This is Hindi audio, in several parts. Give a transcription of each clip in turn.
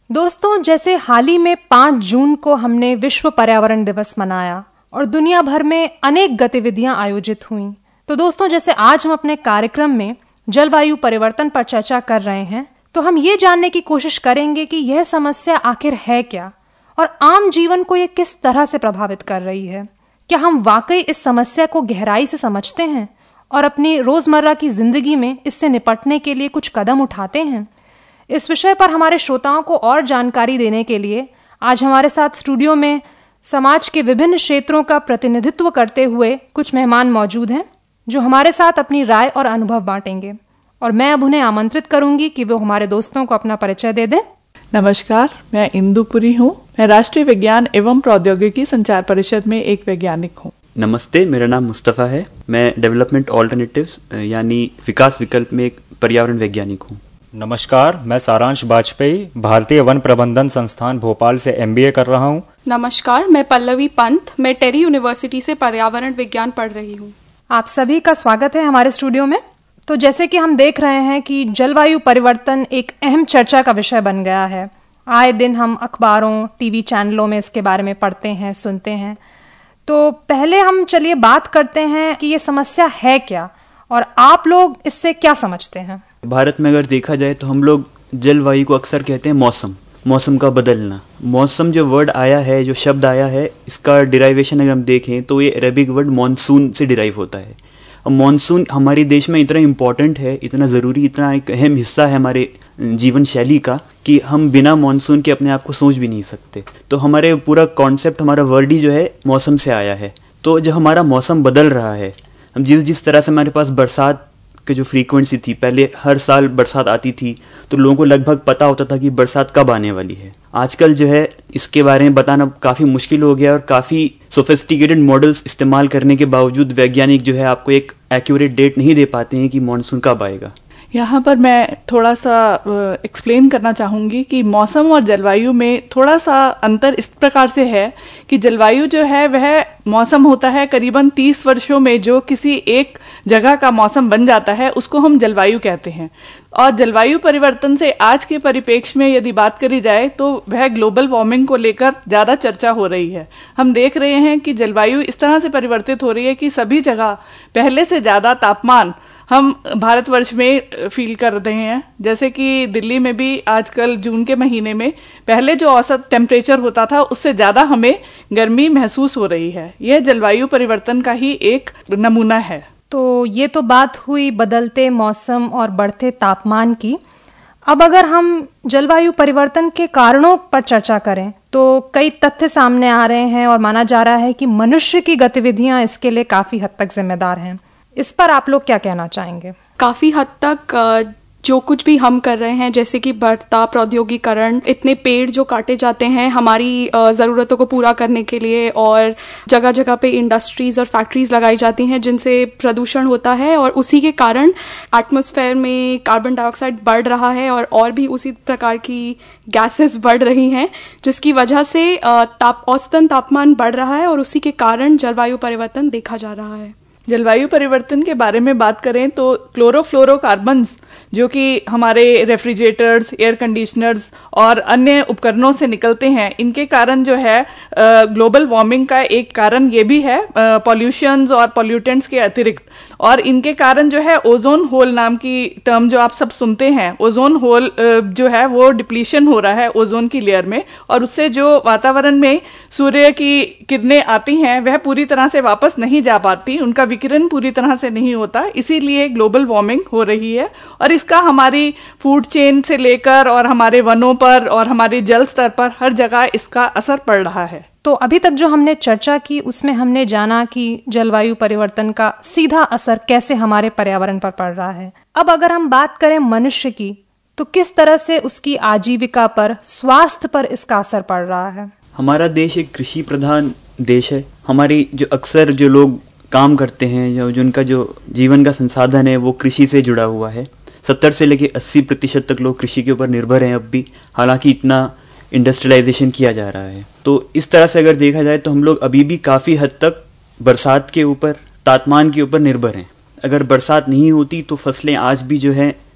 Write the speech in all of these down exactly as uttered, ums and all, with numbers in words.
दोस्तों, जैसे हाल ही में पाँच जून को हमने विश्व पर्यावरण दिवस मनाया और दुनिया भर में अनेक गतिविधियां आयोजित हुईं, तो दोस्तों जैसे आज हम अपने कार्यक्रम में जलवायु परिवर्तन पर चर्चा कर रहे हैं, तो हम ये जानने की कोशिश करेंगे कि यह समस्या आखिर है क्या और आम जीवन को ये किस तरह से प्रभावित कर रही है। क्या हम वाकई इस समस्या को गहराई से समझते हैं और अपनी रोजमर्रा की जिंदगी में इससे निपटने के लिए कुछ कदम उठाते हैं? इस विषय पर हमारे श्रोताओं को और जानकारी देने के लिए आज हमारे साथ स्टूडियो में समाज के विभिन्न क्षेत्रों का प्रतिनिधित्व करते हुए कुछ मेहमान मौजूद हैं, जो हमारे साथ अपनी राय और अनुभव बांटेंगे। और मैं अब उन्हें आमंत्रित करूंगी कि वो हमारे दोस्तों को अपना परिचय दे दें। नमस्कार, मैं इंदुपुरी हूँ। मैं राष्ट्रीय विज्ञान एवं प्रौद्योगिकी संचार परिषद में एक वैज्ञानिक हूँ। नमस्ते, मेरा नाम मुस्तफ़ा है। मैं डेवलपमेंट ऑल्टरनेटिव्स यानी विकास विकल्प में एक पर्यावरण वैज्ञानिक हूँ। नमस्कार, मैं सारांश वाजपेयी भारतीय वन प्रबंधन संस्थान भोपाल से एमबीए कर रहा हूँ। नमस्कार, मैं पल्लवी पंत, मैं टेरी यूनिवर्सिटी से पर्यावरण विज्ञान पढ़ रही हूँ। आप सभी का स्वागत है हमारे स्टूडियो में। तो जैसे कि हम देख रहे हैं कि जलवायु परिवर्तन एक अहम चर्चा का विषय बन गया है। आए दिन हम अखबारों, टीवी चैनलों में इसके बारे में पढ़ते हैं, सुनते हैं। तो पहले हम चलिए बात करते हैं कि ये समस्या है क्या और आप लोग इससे क्या समझते हैं। भारत में अगर देखा जाए तो हम लोग जलवायु को अक्सर कहते हैं मौसम मौसम का बदलना। मौसम जो वर्ड आया है, जो शब्द आया है, इसका डिराइवेशन अगर हम देखें तो ये अरबिक वर्ड मॉनसून से डिराइव होता है। और मॉनसून हमारे देश में इतना इम्पोर्टेंट है, इतना ज़रूरी, इतना एक अहम हिस्सा है हमारे जीवन शैली का कि हम बिना मॉनसून के अपने आप को सोच भी नहीं सकते। तो हमारे पूरा कॉन्सेप्ट, हमारा वर्ड ही जो है मौसम से आया है। तो जो हमारा मौसम बदल रहा है, हम जिस जिस तरह से हमारे पास बरसात की जो फ्रीक्वेंसी थी, पहले हर साल बरसात आती थी तो लोगों को लगभग पता होता था कि बरसात कब आने वाली है। आजकल जो है इसके बारे में बताना काफ़ी मुश्किल हो गया और काफ़ी सोफिस्टिकेटेड मॉडल्स इस्तेमाल करने के बावजूद वैज्ञानिक जो है आपको एक एक्यूरेट डेट नहीं दे पाते हैं कि मॉनसून कब आएगा। यहाँ पर मैं थोड़ा सा एक्सप्लेन करना चाहूँगी कि मौसम और जलवायु में थोड़ा सा अंतर इस प्रकार से है कि जलवायु जो है वह मौसम होता है करीबन तीस वर्षों में जो किसी एक जगह का मौसम बन जाता है, उसको हम जलवायु कहते हैं। और जलवायु परिवर्तन से आज के परिप्रेक्ष्य में यदि बात करी जाए तो वह ग्लोबल वार्मिंग को लेकर ज़्यादा चर्चा हो रही है। हम देख रहे हैं कि जलवायु इस तरह से परिवर्तित हो रही है कि सभी जगह पहले से ज़्यादा तापमान हम भारतवर्ष में फील कर रहे हैं। जैसे कि दिल्ली में भी आजकल जून के महीने में पहले जो औसत टेम्परेचर होता था उससे ज़्यादा हमें गर्मी महसूस हो रही है। यह जलवायु परिवर्तन का ही एक नमूना है। तो ये तो बात हुई बदलते मौसम और बढ़ते तापमान की। अब अगर हम जलवायु परिवर्तन के कारणों पर चर्चा करें तो कई तथ्य सामने आ रहे हैं और माना जा रहा है कि मनुष्य की गतिविधियां इसके लिए काफ़ी हद तक जिम्मेदार हैं। इस पर आप लोग क्या कहना चाहेंगे? काफी हद तक जो कुछ भी हम कर रहे हैं, जैसे कि बढ़ता प्रौद्योगिकरण, इतने पेड़ जो काटे जाते हैं हमारी ज़रूरतों को पूरा करने के लिए, और जगह जगह पे इंडस्ट्रीज और फैक्ट्रीज लगाई जाती हैं जिनसे प्रदूषण होता है और उसी के कारण एटमॉस्फेयर में कार्बन डाइऑक्साइड बढ़ रहा है और और भी उसी प्रकार की गैसेस बढ़ रही हैं, जिसकी वजह से ताप औसतन तापमान बढ़ रहा है और उसी के कारण जलवायु परिवर्तन देखा जा रहा है। जलवायु परिवर्तन के बारे में बात करें तो क्लोरोफ्लोरोकार्बन्स जो कि हमारे रेफ्रिजरेटर्स, एयर कंडीशनर्स और अन्य उपकरणों से निकलते हैं, इनके कारण जो है ग्लोबल वार्मिंग का एक कारण ये भी है पॉल्यूशंस और पॉल्यूटेंट्स के अतिरिक्त। और इनके कारण जो है ओजोन होल नाम की टर्म जो आप सब सुनते हैं, ओजोन होल जो है वो डिप्लीशन हो रहा है ओजोन की लेयर में, और उससे जो वातावरण में सूर्य की किरणें आती हैं वह पूरी तरह से वापस नहीं जा पाती, उनका विकिरण पूरी तरह से नहीं होता, इसीलिए ग्लोबल वार्मिंग हो रही है। और इसका हमारी फूड चेन से लेकर और हमारे वनों पर और हमारे जल स्तर पर हर जगह इसका असर पड़ रहा है। तो अभी तक जो हमने चर्चा की उसमें हमने जाना कि जलवायु परिवर्तन का सीधा असर कैसे हमारे पर्यावरण पर पड़ रहा है। अब अगर हम बात करें मनुष्य की, तो किस तरह से उसकी आजीविका पर, स्वास्थ्य पर इसका असर पड़ रहा है? हमारा देश एक कृषि प्रधान देश है। हमारी जो अक्सर जो लोग काम करते हैं, जो जिनका जो जीवन का संसाधन है वो कृषि से जुड़ा हुआ है। सत्तर से लेकर अस्सी प्रतिशत तक लोग कृषि के ऊपर निर्भर हैं अब भी, हालांकि इतना इंडस्ट्रियलाइजेशन किया जा रहा है। तो इस तरह से अगर देखा जाए तो हम लोग अभी भी काफ़ी हद तक बरसात के ऊपर, तापमान के ऊपर निर्भर हैं। अगर बरसात नहीं होती तो फसलें आज भी जो है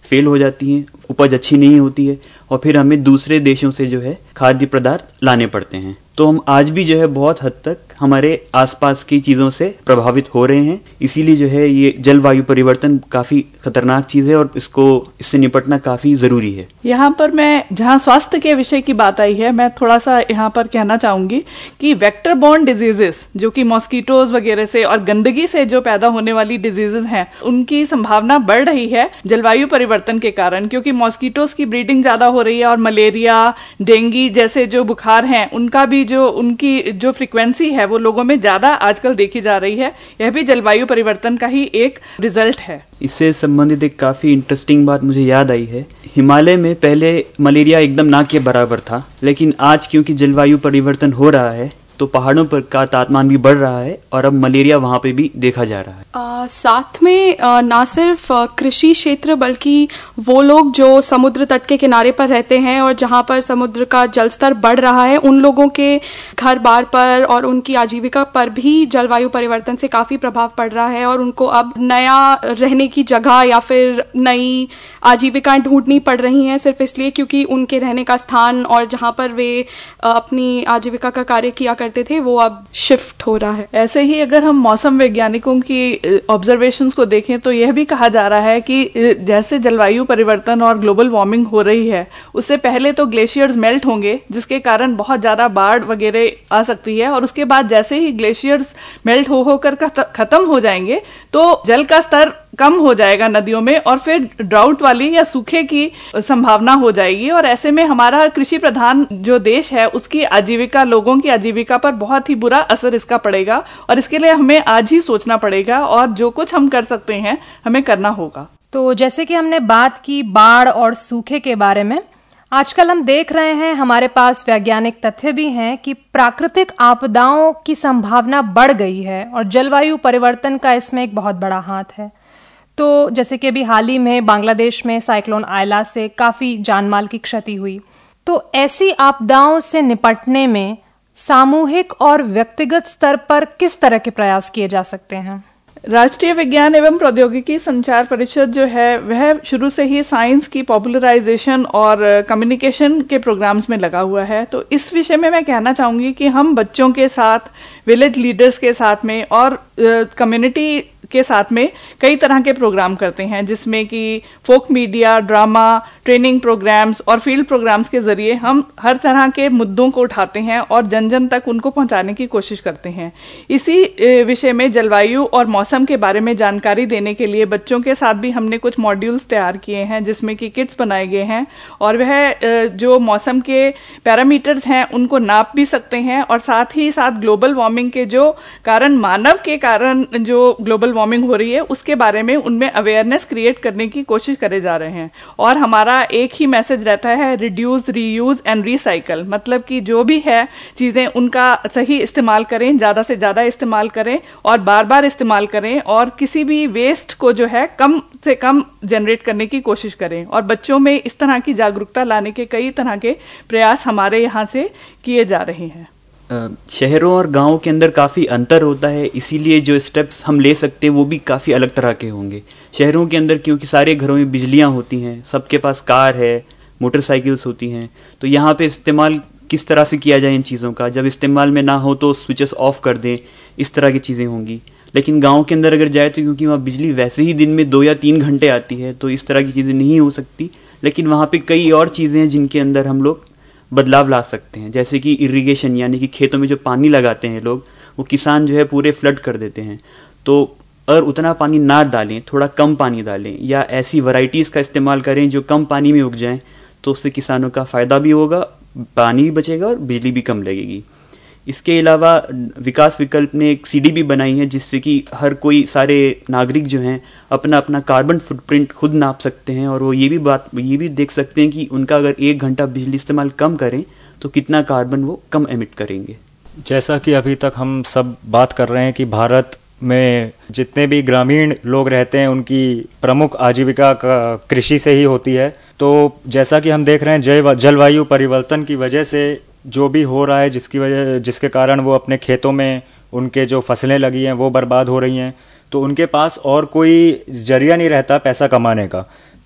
फेल हो जाती हैं, उपज अच्छी नहीं होती है और फिर हमें दूसरे देशों से जो है खाद्य पदार्थ लाने पड़ते हैं। तो हम आज भी जो है बहुत हद तक हमारे आसपास की चीज़ों से प्रभावित हो रहे हैं। इसीलिए जो है ये जलवायु परिवर्तन काफ़ी खतरनाक चीज़ है और इसको इससे निपटना काफ़ी ज़रूरी है। यहाँ पर मैं, जहाँ स्वास्थ्य के विषय की बात आई है, मैं थोड़ा सा यहाँ पर कहना चाहूंगी कि वेक्टर बॉर्न डिजीजेस जो कि मॉस्किटोज वगैरह से और गंदगी से जो पैदा होने वाली डिजीजेस हैं, उनकी संभावना बढ़ रही है जलवायु परिवर्तन के कारण, क्योंकि मॉस्किटोज की ब्रीडिंग ज्यादा हो रही है और मलेरिया, डेंगू जैसे जो बुखार हैं उनका भी जो उनकी जो फ्रीक्वेंसी है वो लोगों में ज्यादा आजकल देखी जा रही है। यह भी जलवायु परिवर्तन का ही एक रिजल्ट है। इससे संबंधित एक काफी इंटरेस्टिंग बात मुझे याद आई है। हिमालय में पहले मलेरिया एकदम ना के बराबर था, लेकिन आज क्योंकि जलवायु परिवर्तन हो रहा है तो पहाड़ों पर का तापमान भी बढ़ रहा है और अब मलेरिया वहाँ पे भी देखा जा रहा है। आ, साथ में आ, ना सिर्फ कृषि क्षेत्र बल्कि वो लोग जो समुद्र तट के किनारे पर रहते हैं और जहाँ पर समुद्र का जल स्तर बढ़ रहा है, उन लोगों के घर बार पर और उनकी आजीविका पर भी जलवायु परिवर्तन से काफ़ी प्रभाव पड़ रहा है और उनको अब नया रहने की जगह या फिर नई आजीविकाएं ढूंढनी पड़ रही हैं, सिर्फ इसलिए क्योंकि उनके रहने का स्थान और जहाँ पर वे अपनी आजीविका का कार्य किया करते थे वो अब शिफ्ट हो रहा है। ऐसे ही अगर हम मौसम वैज्ञानिकों की ऑब्जर्वेशंस को देखें तो यह भी कहा जा रहा है कि जैसे जलवायु परिवर्तन और ग्लोबल वार्मिंग हो रही है, उससे पहले तो ग्लेशियर्स मेल्ट होंगे जिसके कारण बहुत ज्यादा बाढ़ वगैरह आ सकती है और उसके बाद जैसे ही ग्लेशियर्स मेल्ट हो होकर खत्म हो जाएंगे तो जल का स्तर कम हो जाएगा नदियों में और फिर ड्राउट वाली या सूखे की संभावना हो जाएगी और ऐसे में हमारा कृषि प्रधान जो देश है उसकी आजीविका, लोगों की आजीविका पर बहुत ही बुरा असर इसका पड़ेगा और इसके लिए हमें आज ही सोचना पड़ेगा और जो कुछ हम कर सकते हैं हमें करना होगा। तो जैसे कि हमने बात की बाढ़ और सूखे के बारे में, आजकल हम देख रहे हैं, हमारे पास वैज्ञानिक तथ्य भी हैं कि प्राकृतिक आपदाओं की संभावना बढ़ गई है और जलवायु परिवर्तन का इसमें एक बहुत बड़ा हाथ है। तो जैसे कि अभी हाल ही में बांग्लादेश में साइक्लोन आयला से काफी जानमाल की क्षति हुई, तो ऐसी आपदाओं से निपटने में सामूहिक और व्यक्तिगत स्तर पर किस तरह के प्रयास किए जा सकते हैं? राष्ट्रीय विज्ञान एवं प्रौद्योगिकी संचार परिषद जो है वह शुरू से ही साइंस की पॉपुलराइजेशन और कम्युनिकेशन के प्रोग्राम्स में लगा हुआ है। तो इस विषय में मैं कहना चाहूंगी कि हम बच्चों के साथ, विलेज लीडर्स के साथ में और कम्युनिटी के साथ में कई तरह के प्रोग्राम करते हैं, जिसमें कि folk media, drama, training programs और फील्ड प्रोग्राम्स के जरिए हम हर तरह के मुद्दों को उठाते हैं और जन जन तक उनको पहुंचाने की कोशिश करते हैं। इसी विषय में जलवायु और मौसम के बारे में जानकारी देने के लिए बच्चों के साथ भी हमने कुछ मॉड्यूल्स तैयार किए हैं जिसमें कि किट्स बनाए गए हैं और वह जो मौसम के पैरामीटर्स हैं उनको नाप भी सकते हैं और साथ ही साथ ग्लोबल वार्मिंग के जो कारण, मानव के कारण जो ग्लोबल वार्मिंग हो रही है उसके बारे में उनमें अवेयरनेस क्रिएट करने की कोशिश करे जा रहे हैं। और हमारा एक ही मैसेज रहता है, रिड्यूस, रीयूज एंड रिसाइकल, मतलब कि जो भी है चीजें उनका सही इस्तेमाल करें, ज्यादा से ज्यादा इस्तेमाल करें और बार बार इस्तेमाल करें और किसी भी वेस्ट को जो है कम से कम जनरेट करने की कोशिश करें। और बच्चों में इस तरह की जागरूकता लाने के कई तरह के प्रयास हमारे यहाँ से किए जा रहे हैं। शहरों और गांवों के अंदर काफ़ी अंतर होता है, इसीलिए जो स्टेप्स हम ले सकते हैं वो भी काफ़ी अलग तरह के होंगे। शहरों के अंदर क्योंकि सारे घरों में बिजलियां होती हैं, सबके पास कार है, मोटरसाइकिल्स होती हैं, तो यहाँ पे इस्तेमाल किस तरह से किया जाए इन चीज़ों का, जब इस्तेमाल में ना हो तो स्विचेस ऑफ कर दें, इस तरह की चीज़ें होंगी। लेकिन गाँव के अंदर अगर जाए तो क्योंकि वहाँ बिजली वैसे ही दिन में दो या तीन घंटे आती है तो इस तरह की चीज़ें नहीं हो सकती, लेकिन वहाँ पर कई और चीज़ें हैं जिनके अंदर हम लोग बदलाव ला सकते हैं, जैसे कि इरिगेशन, यानी कि खेतों में जो पानी लगाते हैं लोग, वो किसान जो है पूरे फ्लड कर देते हैं। तो अगर उतना पानी ना डालें, थोड़ा कम पानी डालें या ऐसी वैरायटीज़ का इस्तेमाल करें जो कम पानी में उग जाएं, तो उससे किसानों का फ़ायदा भी होगा, पानी भी बचेगा और बिजली भी कम लगेगी। इसके अलावा विकास विकल्प ने एक सीडी भी बनाई है जिससे कि हर कोई, सारे नागरिक जो हैं अपना अपना कार्बन फुटप्रिंट खुद नाप सकते हैं और वो ये भी बात ये भी देख सकते हैं कि उनका अगर एक घंटा बिजली इस्तेमाल कम करें तो कितना कार्बन वो कम एमिट करेंगे। जैसा कि अभी तक हम सब बात कर रहे हैं कि भारत में जितने भी ग्रामीण लोग रहते हैं उनकी प्रमुख आजीविका कृषि से ही होती है, तो जैसा कि हम देख रहे हैं जलवायु परिवर्तन की वजह से जो भी हो रहा है, जिसकी वजह जिसके कारण वो अपने खेतों में उनके जो फसलें लगी हैं वो बर्बाद हो रही हैं, तो उनके पास और कोई जरिया नहीं रहता पैसा कमाने का।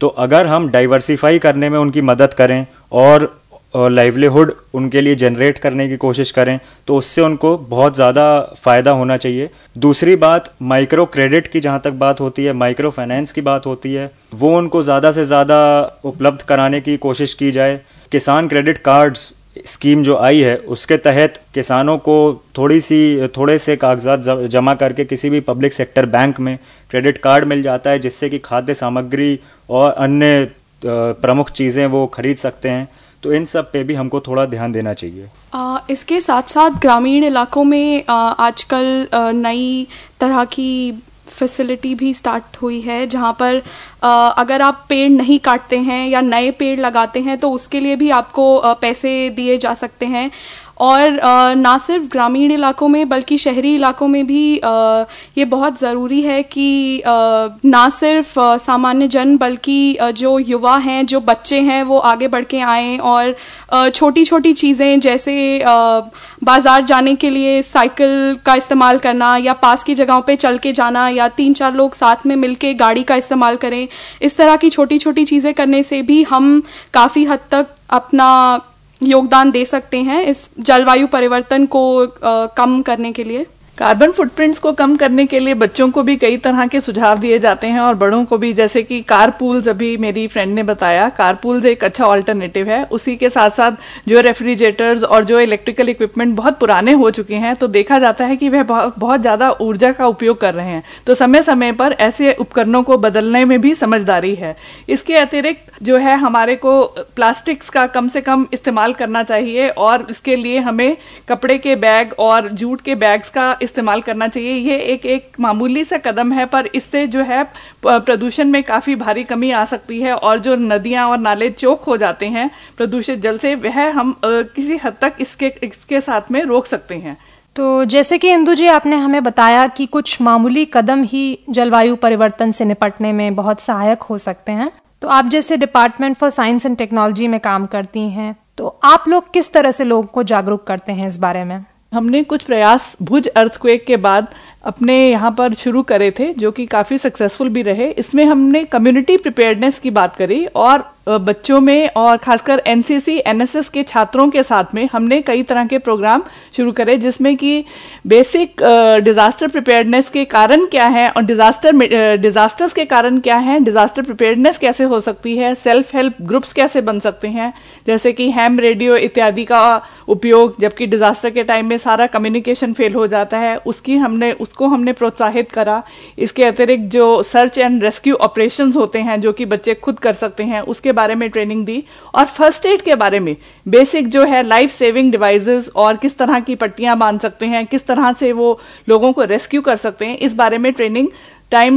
तो अगर हम डाइवर्सिफाई करने में उनकी मदद करें और लाइवलीहुड उनके लिए जनरेट करने की कोशिश करें तो उससे उनको बहुत ज़्यादा फ़ायदा होना चाहिए। दूसरी बात, माइक्रो क्रेडिट की जहाँ तक बात होती है, माइक्रो फाइनेंस की बात होती है, वो उनको ज़्यादा से ज़्यादा उपलब्ध कराने की कोशिश की जाए। किसान क्रेडिट कार्ड्स स्कीम जो आई है उसके तहत किसानों को थोड़ी सी थोड़े से कागजात जमा करके किसी भी पब्लिक सेक्टर बैंक में क्रेडिट कार्ड मिल जाता है, जिससे कि खाद्य सामग्री और अन्य प्रमुख चीज़ें वो खरीद सकते हैं। तो इन सब पे भी हमको थोड़ा ध्यान देना चाहिए। आ, इसके साथ साथ ग्रामीण इलाकों में आ, आजकल नई तरह की फैसिलिटी भी स्टार्ट हुई है, जहाँ पर आ, अगर आप पेड़ नहीं काटते हैं या नए पेड़ लगाते हैं तो उसके लिए भी आपको आ, पैसे दिए जा सकते हैं। और आ, ना सिर्फ ग्रामीण इलाकों में बल्कि शहरी इलाकों में भी आ, ये बहुत ज़रूरी है कि आ, ना सिर्फ आ, सामान्य जन बल्कि आ, जो युवा हैं, जो बच्चे हैं, वो आगे बढ़ के आएँ और आ, छोटी छोटी चीज़ें जैसे आ, बाज़ार जाने के लिए साइकिल का इस्तेमाल करना या पास की जगहों पे चल के जाना या तीन चार लोग साथ में मिलके गाड़ी का इस्तेमाल करें, इस तरह की छोटी छोटी चीज़ें करने से भी हम काफ़ी हद तक अपना योगदान दे सकते हैं इस जलवायु परिवर्तन को आ, कम करने के लिए। कार्बन फुटप्रिंट्स को कम करने के लिए बच्चों को भी कई तरह के सुझाव दिए जाते हैं और बड़ों को भी, जैसे कि कारपूल्स, अभी मेरी फ्रेंड ने बताया, कारपूल्स एक अच्छा ऑल्टरनेटिव है। उसी के साथ साथ जो रेफ्रिजरेटर्स और जो इलेक्ट्रिकल इक्विपमेंट बहुत पुराने हो चुके हैं तो देखा जाता है कि वह बहुत बहुत ज़्यादा ऊर्जा का उपयोग कर रहे हैं, तो समय समय पर ऐसे उपकरणों को बदलने में भी समझदारी है। इसके अतिरिक्त जो है हमारे को प्लास्टिक्स का कम से कम इस्तेमाल करना चाहिए और इसके लिए हमें कपड़े के बैग और जूट के बैग्स का इस्तेमाल करना चाहिए। ये एक एक मामूली सा कदम है पर इससे जो है प्रदूषण में काफी भारी कमी आ सकती है और जो नदियां और नाले चौक हो जाते हैं प्रदूषित जल से, वह हम किसी हद तक इसके इसके साथ में रोक सकते हैं। तो जैसे कि इंदु जी आपने हमें बताया कि कुछ मामूली कदम ही जलवायु परिवर्तन से निपटने में बहुत सहायक हो सकते हैं, तो आप जैसे department for science and technology में काम करती हैं, तो आप लोग किस तरह से लोगों को जागरूक करते हैं इस बारे में? हमने कुछ प्रयास भुज अर्थक्वेक के बाद अपने यहाँ पर शुरू करे थे जो कि काफ़ी सक्सेसफुल भी रहे। इसमें हमने कम्युनिटी प्रिपेयर्डनेस की बात करी और बच्चों में और खासकर एनसीसी एनएसएस के छात्रों के साथ में हमने कई तरह के प्रोग्राम शुरू करे, जिसमें कि बेसिक डिजास्टर प्रिपेयर्डनेस के कारण क्या है और डिजास्टर डिजास्टर्स के कारण क्या है, डिजास्टर प्रिपेयर्डनेस कैसे हो सकती है, सेल्फ हेल्प ग्रुप्स कैसे बन सकते हैं, जैसे कि हैम रेडियो इत्यादि का उपयोग, जबकि डिजास्टर के टाइम में सारा कम्युनिकेशन फेल हो जाता है, उसकी हमने उसको हमने प्रोत्साहित करा। इसके अतिरिक्त जो सर्च एंड रेस्क्यू ऑपरेशंस होते हैं जो कि बच्चे खुद कर सकते हैं, उसके बारे में ट्रेनिंग दी और फर्स्ट एड के बारे में बेसिक जो है लाइफ सेविंग डिवाइसेस और किस तरह की पट्टियां बांध सकते हैं, किस तरह से वो लोगों को रेस्क्यू कर सकते हैं, इस बारे में ट्रेनिंग टाइम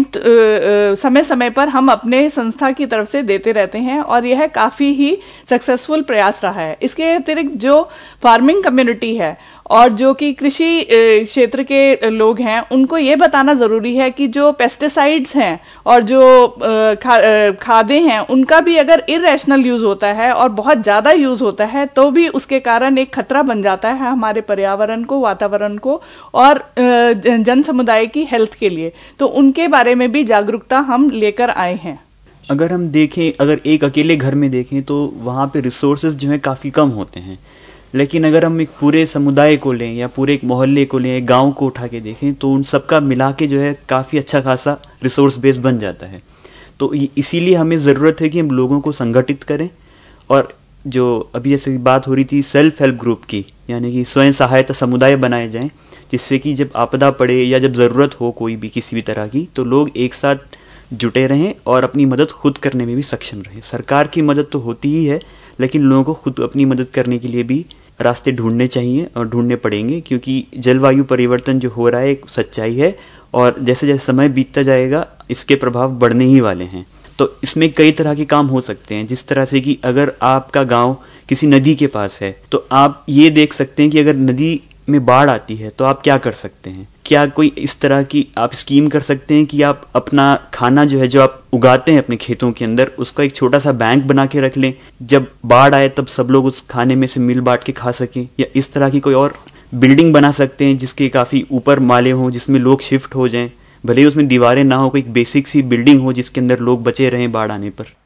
समय समय पर हम अपने संस्था की तरफ से देते रहते हैं और यह काफी ही सक्सेसफुल प्रयास रहा है। इसके अतिरिक्त जो फार्मिंग कम्युनिटी है और जो कि कृषि क्षेत्र के लोग हैं, उनको ये बताना जरूरी है कि जो पेस्टिसाइड्स हैं और जो खा, खादें हैं उनका भी अगर इरेशनल यूज होता है और बहुत ज्यादा यूज होता है तो भी उसके कारण एक खतरा बन जाता है हमारे पर्यावरण को, वातावरण को और जन समुदाय की हेल्थ के लिए। तो उनके बारे में भी जागरूकता हम लेकर आए हैं। अगर हम देखें, अगर एक अकेले घर में देखें तो वहाँ पे रिसोर्सेज जो है काफ़ी कम होते हैं, लेकिन अगर हम एक पूरे समुदाय को लें या पूरे एक मोहल्ले को लें, एक गांव को उठा के देखें तो उन सबका मिला के जो है काफ़ी अच्छा खासा रिसोर्स बेस बन जाता है। तो इसीलिए हमें ज़रूरत है कि हम लोगों को संगठित करें और जो अभी जैसे बात हो रही थी सेल्फ हेल्प ग्रुप की, यानी कि स्वयं सहायता समुदाय बनाए जाएं, जिससे कि जब आपदा पड़े या जब ज़रूरत हो कोई भी किसी भी तरह की तो लोग एक साथ जुटे रहें और अपनी मदद खुद करने में भी सक्षम रहें। सरकार की मदद तो होती ही है, लेकिन लोगों को खुद अपनी मदद करने के लिए भी रास्ते ढूंढने चाहिए और ढूंढने पड़ेंगे, क्योंकि जलवायु परिवर्तन जो हो रहा है एक सच्चाई है और जैसे जैसे समय बीतता जाएगा इसके प्रभाव बढ़ने ही वाले हैं। तो इसमें कई तरह के काम हो सकते हैं, जिस तरह से कि अगर आपका गांव किसी नदी के पास है तो आप ये देख सकते हैं कि अगर नदी में बाढ़ आती है तो आप क्या कर सकते हैं। क्या कोई इस तरह की आप स्कीम कर सकते हैं कि आप अपना खाना जो है जो आप उगाते हैं अपने खेतों के अंदर उसका एक छोटा सा बैंक बना के रख लें, जब बाढ़ आए तब सब लोग उस खाने में से मिल बांट के खा सकें। या इस तरह की कोई और बिल्डिंग बना सकते हैं जिसके काफ़ी ऊपर माले हों, जिसमें लोग शिफ्ट हो जाएं, भले ही उसमें दीवारें ना हो, कोई बेसिक सी बिल्डिंग हो जिसके अंदर लोग बचे रहें बाढ़ आने पर।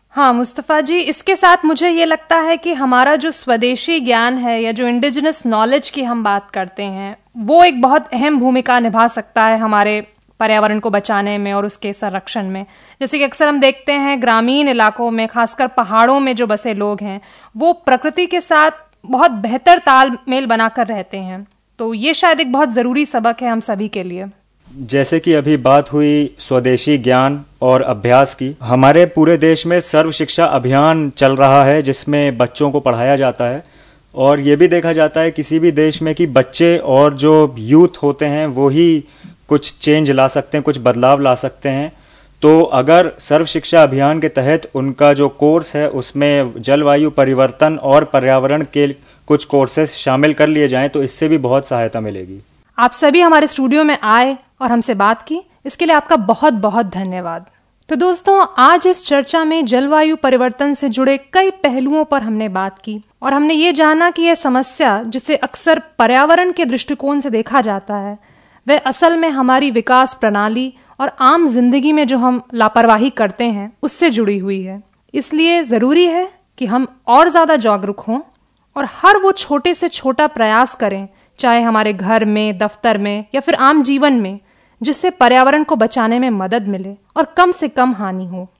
हाँ मुस्तफ़ा जी, इसके साथ मुझे ये लगता है कि हमारा जो स्वदेशी ज्ञान है या जो इंडिजिनस नॉलेज की हम बात करते हैं, वो एक बहुत अहम भूमिका निभा सकता है हमारे पर्यावरण को बचाने में और उसके संरक्षण में। जैसे कि अक्सर हम देखते हैं ग्रामीण इलाकों में, खासकर पहाड़ों में जो बसे लोग हैं, वो प्रकृति के साथ बहुत बेहतर तालमेल बनाकर रहते हैं। तो ये शायद एक बहुत ज़रूरी सबक है हम सभी के लिए। जैसे कि अभी बात हुई स्वदेशी ज्ञान और अभ्यास की, हमारे पूरे देश में सर्व शिक्षा अभियान चल रहा है जिसमें बच्चों को पढ़ाया जाता है। और ये भी देखा जाता है किसी भी देश में कि बच्चे और जो यूथ होते हैं वो ही कुछ चेंज ला सकते हैं, कुछ बदलाव ला सकते हैं। तो अगर सर्व शिक्षा अभियान के तहत उनका जो कोर्स है उसमें जलवायु परिवर्तन और पर्यावरण के कुछ कोर्सेस शामिल कर लिए जाएं तो इससे भी बहुत सहायता मिलेगी। आप सभी हमारे स्टूडियो में आए और हमसे बात की, इसके लिए आपका बहुत बहुत धन्यवाद। तो दोस्तों, आज इस चर्चा में जलवायु परिवर्तन से जुड़े कई पहलुओं पर हमने बात की और हमने ये जाना कि यह समस्या जिसे अक्सर पर्यावरण के दृष्टिकोण से देखा जाता है, वह असल में हमारी विकास प्रणाली और आम जिंदगी में जो हम लापरवाही करते हैं उससे जुड़ी हुई है। इसलिए जरूरी है कि हम और ज्यादा जागरूक हों और हर वो छोटे से छोटा प्रयास करें, चाहे हमारे घर में, दफ्तर में या फिर आम जीवन में, जिससे पर्यावरण को बचाने में मदद मिले और कम से कम हानि हो।